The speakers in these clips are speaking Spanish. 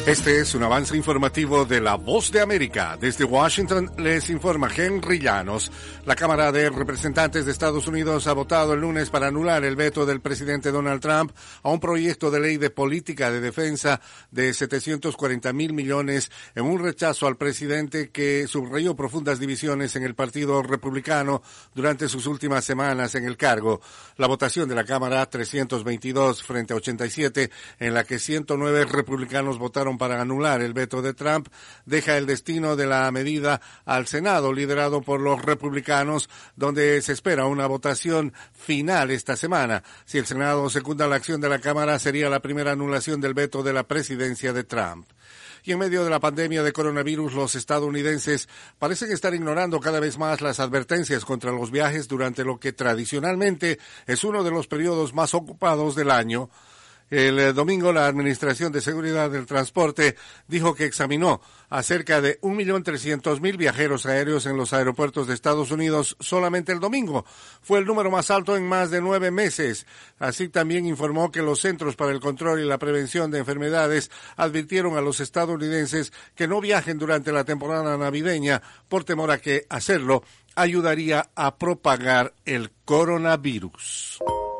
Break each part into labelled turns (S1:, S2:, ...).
S1: Este es un avance informativo de La Voz de América. Desde Washington les informa Henry Llanos. La Cámara de Representantes de Estados Unidos ha votado el lunes para anular el veto del presidente Donald Trump a un proyecto de ley de política de defensa de 740,000 millones en un rechazo al presidente que subrayó profundas divisiones en el Partido Republicano durante sus últimas semanas en el cargo. La votación de la Cámara, 322 frente a 87, en la que 109 republicanos votaron para anular el veto de Trump, deja el destino de la medida al Senado, liderado por los republicanos, donde se espera una votación final esta semana. Si el Senado secunda la acción de la Cámara, sería la primera anulación del veto de la presidencia de Trump. Y en medio de la pandemia de coronavirus, los estadounidenses parecen estar ignorando cada vez más las advertencias contra los viajes durante lo que tradicionalmente es uno de los periodos más ocupados del año. El domingo, la Administración de Seguridad del Transporte dijo que examinó a cerca de 1.300.000 viajeros aéreos en los aeropuertos de Estados Unidos solamente el domingo. Fue el número más alto en más de 9 meses. Así también informó que los Centros para el Control y la Prevención de Enfermedades advirtieron a los estadounidenses que no viajen durante la temporada navideña por temor a que hacerlo ayudaría a propagar el coronavirus.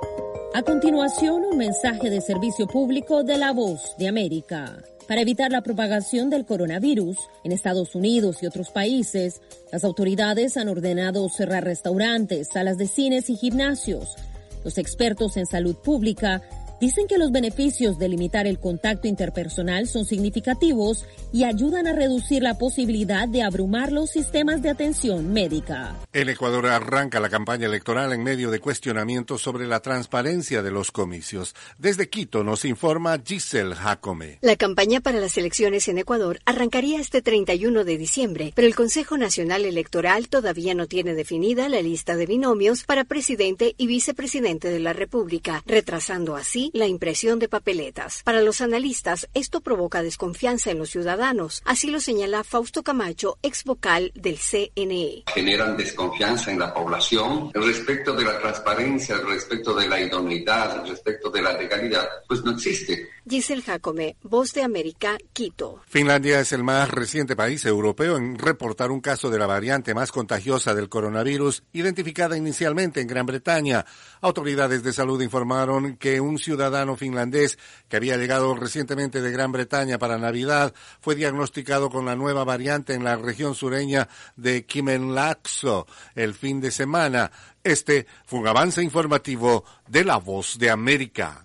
S2: A continuación, un mensaje de servicio público de La Voz de América. Para evitar la propagación del coronavirus en Estados Unidos y otros países, las autoridades han ordenado cerrar restaurantes, salas de cines y gimnasios. Los expertos en salud pública dicen que los beneficios de limitar el contacto interpersonal son significativos y ayudan a reducir la posibilidad de abrumar los sistemas de atención médica.
S1: El Ecuador arranca la campaña electoral en medio de cuestionamientos sobre la transparencia de los comicios. Desde Quito nos informa Giselle Jacome.
S3: La campaña para las elecciones en Ecuador arrancaría este 31 de diciembre, pero el Consejo Nacional Electoral todavía no tiene definida la lista de binomios para presidente y vicepresidente de la República, retrasando así la impresión de papeletas. Para los analistas, esto provoca desconfianza en los ciudadanos. Así lo señala Fausto Camacho, ex vocal del CNE.
S4: Generan desconfianza en la población respecto de la transparencia, respecto de la idoneidad, respecto de la legalidad. Pues no existe.
S3: Giselle Jacome, Voz de América, Quito.
S1: Finlandia es el más reciente país europeo en reportar un caso de la variante más contagiosa del coronavirus, identificada inicialmente en Gran Bretaña. Autoridades de salud informaron que un ciudadano finlandés que había llegado recientemente de Gran Bretaña para Navidad fue diagnosticado con la nueva variante en la región sureña de Kymenlaakso el fin de semana. Este fue un avance informativo de La Voz de América.